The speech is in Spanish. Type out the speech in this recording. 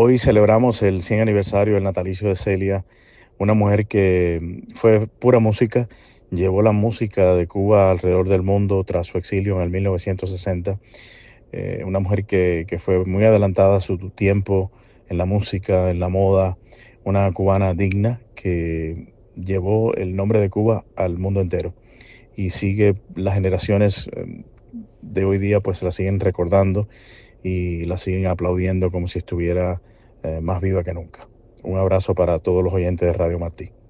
Hoy celebramos el 100 aniversario del natalicio de Celia, una mujer que fue pura música, llevó la música de Cuba alrededor del mundo tras su exilio en el 1960. Una mujer que fue muy adelantada a su tiempo en la música, en la moda, una cubana digna que llevó el nombre de Cuba al mundo entero y sigue las generaciones de hoy día pues la siguen recordando y la siguen aplaudiendo como si estuviera más viva que nunca. Un abrazo para todos los oyentes de Radio Martí.